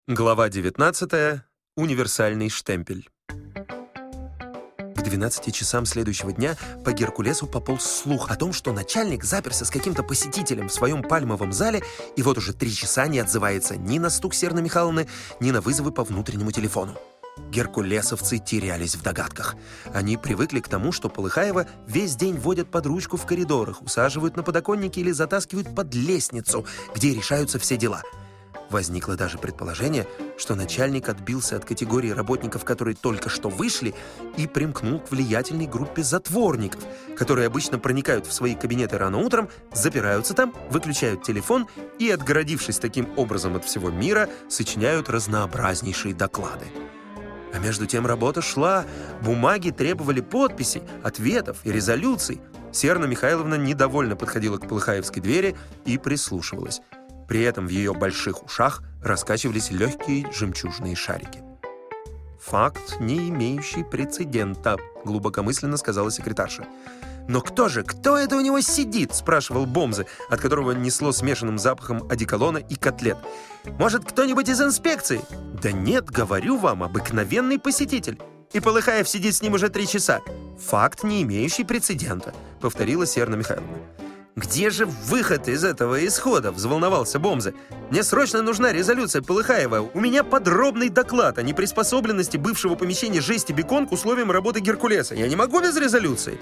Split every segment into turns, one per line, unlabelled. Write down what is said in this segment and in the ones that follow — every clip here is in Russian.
Глава 19. Универсальный штемпель. К 12 часам следующего дня по Геркулесу пополз слух о том, что начальник заперся с каким-то посетителем в своем пальмовом зале и вот уже 3 часа не отзывается ни на стук Серны Михайловны, ни на вызовы по внутреннему телефону. Геркулесовцы терялись в догадках. Они привыкли к тому, что Полыхаева весь день водят под ручку в коридорах, усаживают на подоконнике или затаскивают под лестницу, где решаются все дела. Возникло даже предположение, что начальник отбился от категории работников, которые только что вышли, и примкнул к влиятельной группе затворников, которые обычно проникают в свои кабинеты рано утром, запираются там, выключают телефон и, отгородившись таким образом от всего мира, сочиняют разнообразнейшие доклады. А между тем работа шла, бумаги требовали подписей, ответов и резолюций. Серна Михайловна недовольно подходила к Полыхаевской двери и прислушивалась. При этом в ее больших ушах раскачивались легкие жемчужные шарики. «Факт, не имеющий прецедента», — глубокомысленно сказала секретарша. «Но кто это у него сидит?» — спрашивал Бомзе, от которого несло смешанным запахом одеколона и котлет. «Может, кто-нибудь из инспекции?» «Да нет, говорю вам, обыкновенный посетитель. И Полыхаев сидит с ним уже 3 часа. Факт, не имеющий прецедента», — повторила Серна Михайловна. «Где же выход из этого исхода?» — взволновался Бомзе. «Мне срочно нужна резолюция Полыхаева. У меня подробный доклад о неприспособленности бывшего помещения «Жесть и бекон» к условиям работы Геркулеса. Я не могу без резолюции».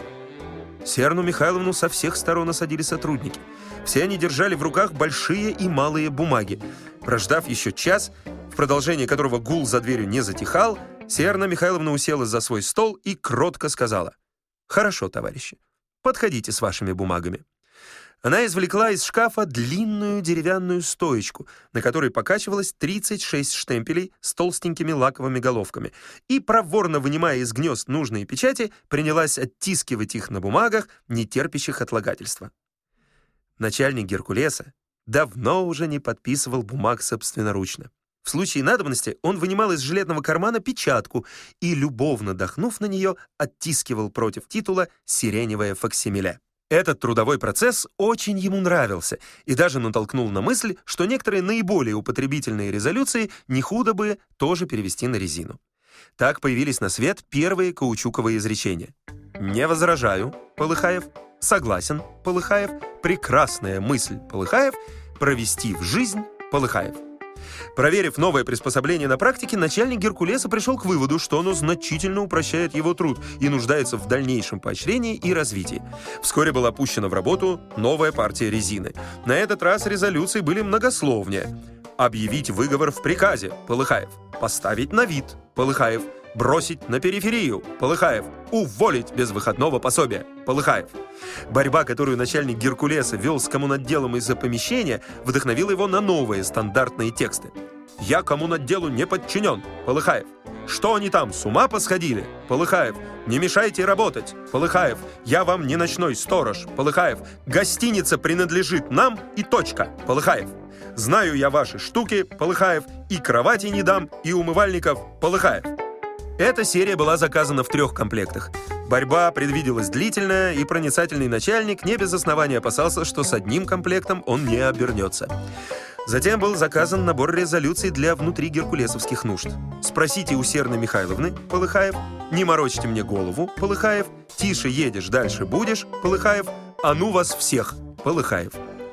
Серну Михайловну со всех сторон осадили сотрудники. Все они держали в руках большие и малые бумаги. Прождав еще час, в продолжение которого гул за дверью не затихал, Серна Михайловна уселась за свой стол и кротко сказала: «Хорошо, товарищи, подходите с вашими бумагами». Она извлекла из шкафа длинную деревянную стоечку, на которой покачивалось 36 штемпелей с толстенькими лаковыми головками, и, проворно вынимая из гнезд нужные печати, принялась оттискивать их на бумагах, не терпящих отлагательства. Начальник Геркулеса давно уже не подписывал бумаг собственноручно. В случае надобности он вынимал из жилетного кармана печатку и, любовно дохнув на нее, оттискивал против титула сиреневое факсимиле. Этот трудовой процесс очень ему нравился и даже натолкнул на мысль, что некоторые наиболее употребительные резолюции не худо бы тоже перевести на резину. Так появились на свет первые каучуковые изречения. «Не возражаю, Полыхаев», «Согласен, Полыхаев», «Прекрасная мысль, Полыхаев», «Провести в жизнь, Полыхаев». Проверив новое приспособление на практике, начальник Геркулеса пришел к выводу, что оно значительно упрощает его труд и нуждается в дальнейшем поощрении и развитии. Вскоре была пущена в работу новая партия резины. На этот раз резолюции были многословнее. «Объявить выговор в приказе, Полыхаев», «Поставить на вид, Полыхаев», «Бросить на периферию, Полыхаев», «Уволить без выходного пособия, Полыхаев». Борьба, которую начальник Геркулеса вел с коммунотделом из-за помещения, вдохновила его на новые стандартные тексты. «Я коммунотделу не подчинен, Полыхаев». «Что они там, с ума посходили, Полыхаев?» «Не мешайте работать, Полыхаев». «Я вам не ночной сторож, Полыхаев». «Гостиница принадлежит нам и точка, Полыхаев». «Знаю я ваши штуки, Полыхаев, и кровати не дам, и умывальников, Полыхаев». Эта серия была заказана в 3 комплектах. Борьба предвиделась длительная, и проницательный начальник не без основания опасался, что с одним комплектом он не обернется. Затем был заказан набор резолюций для внутригеркулесовских нужд. «Спросите у Серны Михайловны, Полыхаев», «Не морочьте мне голову, Полыхаев», «Тише едешь, дальше будешь, Полыхаев», «А ну вас всех, Полыхаев».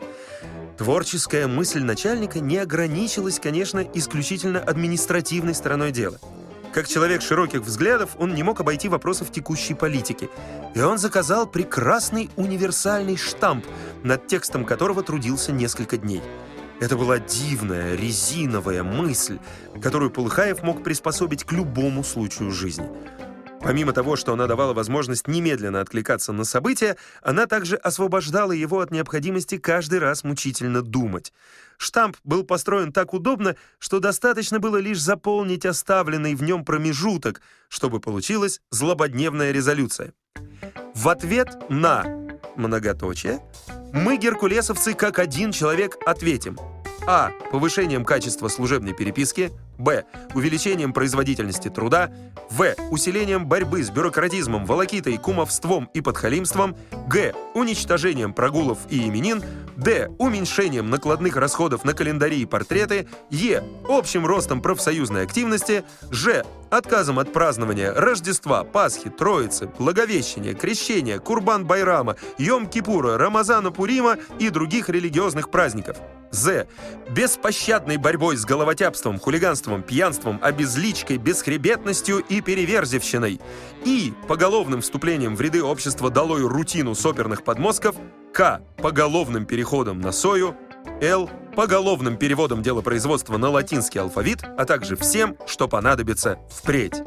Творческая мысль начальника не ограничилась, конечно, исключительно административной стороной дела. Как человек широких взглядов, он не мог обойти вопросов текущей политики. И он заказал прекрасный универсальный штамп, над текстом которого трудился несколько дней. Это была дивная, резиновая мысль, которую Полыхаев мог приспособить к любому случаю жизни. Помимо того, что она давала возможность немедленно откликаться на события, она также освобождала его от необходимости каждый раз мучительно думать. Штамп был построен так удобно, что достаточно было лишь заполнить оставленный в нем промежуток, чтобы получилась злободневная резолюция. В ответ на многоточие мы, геркулесовцы, как один человек ответим: А. Повышением качества служебной переписки. Б. Увеличением производительности труда. В. Усилением борьбы с бюрократизмом, волокитой, кумовством и подхалимством. Г. Уничтожением прогулов и именин. Д. Уменьшением накладных расходов на календари и портреты. Е. Общим ростом профсоюзной активности. Ж. Отказом от празднования Рождества, Пасхи, Троицы, Благовещения, Крещения, Курбан-Байрама, Йом-Кипура, Рамазана-Пурима и других религиозных праздников. З. Беспощадной борьбой с головотяпством, хулиганством, пьянством, обезличкой, бесхребетностью и переверзевщиной. И. Поголовным вступлением в ряды общества долой рутину с оперных подмостков. К. Поголовным переходом на сою. Л. Поголовным переводом делопроизводства на латинский алфавит, а также всем, что понадобится впредь.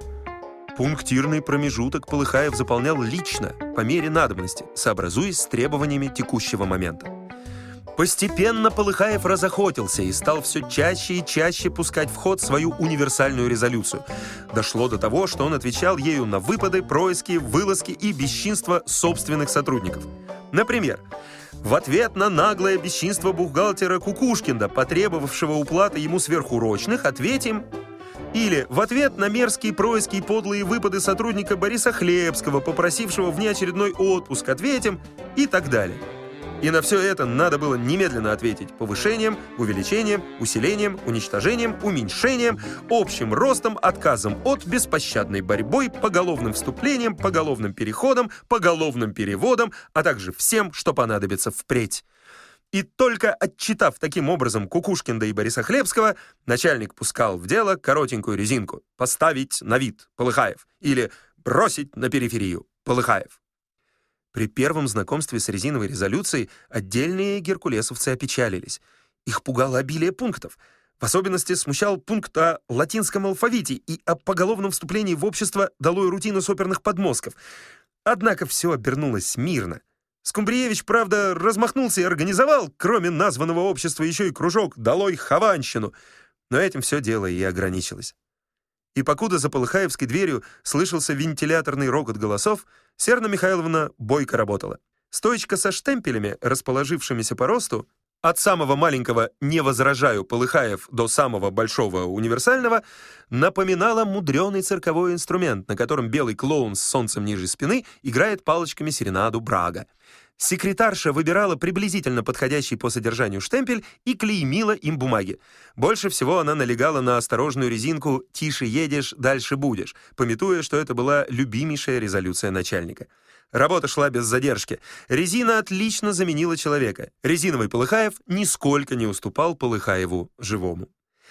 Пунктирный промежуток Полыхаев заполнял лично, по мере надобности, сообразуясь с требованиями текущего момента. Постепенно Полыхаев разохотился и стал все чаще и чаще пускать в ход свою универсальную резолюцию. Дошло до того, что он отвечал ею на выпады, происки, вылазки и бесчинства собственных сотрудников. Например, в ответ на наглое бесчинство бухгалтера Кукушкинда, потребовавшего уплаты ему сверхурочных, ответим. Или в ответ на мерзкие происки и подлые выпады сотрудника Бориса Хлебского, попросившего внеочередной отпуск, ответим, и так далее. И на все это надо было немедленно ответить повышением, увеличением, усилением, уничтожением, уменьшением, общим ростом, отказом от, беспощадной борьбой, поголовным вступлением, поголовным переходом, поголовным переводом, а также всем, что понадобится впредь. И только отчитав таким образом Кукушкинда и Бориса Хлебского, начальник пускал в дело коротенькую резинку «поставить на вид Полыхаев» или «бросить на периферию Полыхаев». При первом знакомстве с резиновой резолюцией отдельные геркулесовцы опечалились. Их пугало обилие пунктов. В особенности смущал пункт о латинском алфавите и о поголовном вступлении в общество долой рутину с оперных подмостков. Однако все обернулось мирно. Скумбриевич, правда, размахнулся и организовал, кроме названного общества, еще и кружок «Долой Хованщину». Но этим все дело и ограничилось. И покуда за Полыхаевской дверью слышался вентиляторный рокот голосов, Серна Михайловна бойко работала. Стоечка со штемпелями, расположившимися по росту, от самого маленького «Не возражаю, Полыхаев» до самого большого «Универсального», напоминала мудреный цирковой инструмент, на котором белый клоун с солнцем ниже спины играет палочками серенаду Брага. Секретарша выбирала приблизительно подходящий по содержанию штемпель и клеймила им бумаги. Больше всего она налегала на осторожную резинку «Тише едешь, дальше будешь», памятуя, что это была любимейшая резолюция начальника. Работа шла без задержки. Резина отлично заменила человека. Резиновый Полыхаев нисколько не уступал Полыхаеву живому.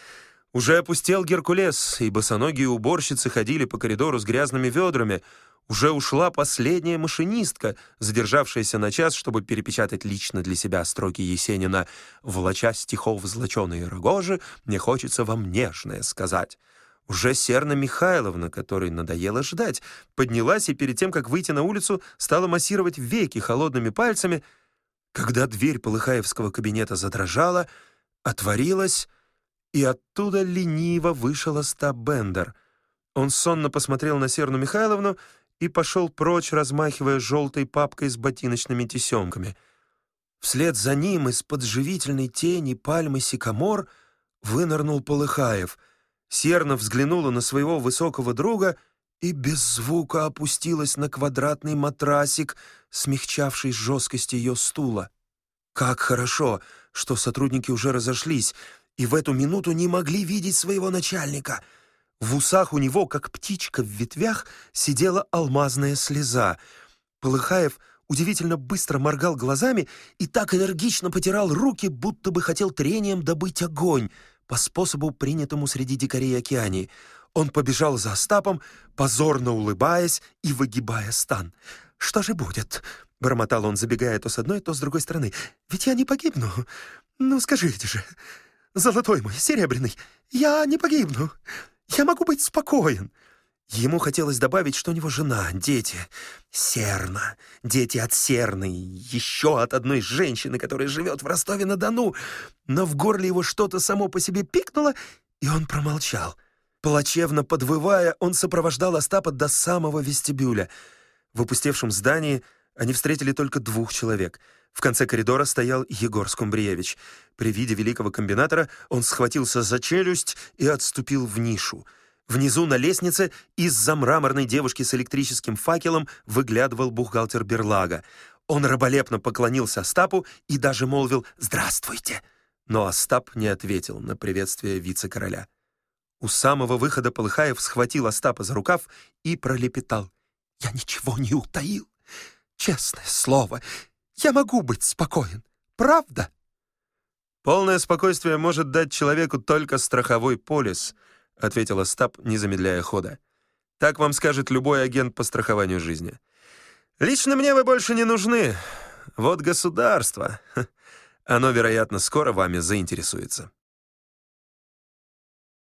Уже опустел Геркулес, и босоногие уборщицы ходили по коридору с грязными ведрами. Уже ушла последняя машинистка, задержавшаяся на час, чтобы перепечатать лично для себя строки Есенина «Влача стихов злоченые рогожи, мне хочется вам нежное сказать». Уже Серна Михайловна, которой надоело ждать, поднялась и перед тем, как выйти на улицу, стала массировать веки холодными пальцами. Когда дверь Полыхаевского кабинета задрожала, отворилась, и оттуда лениво вышел Остап Бендер. Он сонно посмотрел на Серну Михайловну и пошел прочь, размахивая желтой папкой с ботиночными тесемками. Вслед за ним из-под живительной тени пальмы сикамор вынырнул Полыхаев. Серна взглянула на своего высокого друга и без звука опустилась на квадратный матрасик, смягчавший жесткость ее стула. Как хорошо, что сотрудники уже разошлись и в эту минуту не могли видеть своего начальника. В усах у него, как птичка в ветвях, сидела алмазная слеза. Полыхаев удивительно быстро моргал глазами и так энергично потирал руки, будто бы хотел трением добыть огонь, по способу, принятому среди дикарей Океании. Он побежал за Остапом, позорно улыбаясь и выгибая стан. «Что же будет?» — бормотал он, забегая то с одной, то с другой стороны. «Ведь я не погибну. Ну, скажите же, золотой мой, серебряный, я не погибну. Я могу быть спокоен». Ему хотелось добавить, что у него жена, дети. Серна, дети от Серны, еще от одной женщины, которая живет в Ростове-на-Дону. Но в горле его что-то само по себе пикнуло, и он промолчал. Плачевно подвывая, он сопровождал Остапа до самого вестибюля. В опустевшем здании Они встретили только 2 человек. В конце коридора стоял Егор Скумбриевич. При виде великого комбинатора он схватился за челюсть и отступил в нишу. Внизу на лестнице из-за мраморной девушки с электрическим факелом выглядывал бухгалтер Берлага. Он раболепно поклонился Остапу и даже молвил «Здравствуйте!». Но Остап не ответил на приветствие вице-короля. У самого выхода Полыхаев схватил Остапа за рукав и пролепетал: «Я ничего не утаил. Честное слово, я могу быть спокоен. Правда?» «Полное спокойствие может дать человеку только страховой полис», — ответил Остап, не замедляя хода. «Так вам скажет любой агент по страхованию жизни. Лично мне вы больше не нужны. Вот государство. Оно, вероятно, скоро вами заинтересуется».